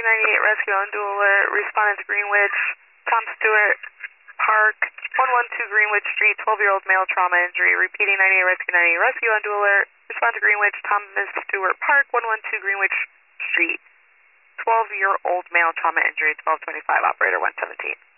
98 rescue on dual alert. Responded to Greenwich, Tom Stewart Park, 112 Greenwich Street, 12-year-old male trauma injury. Repeating 98 rescue on dual alert. Respond to Greenwich, Thomas Stewart Park, 112 Greenwich Street, 12-year-old male trauma injury, 1225, operator 117.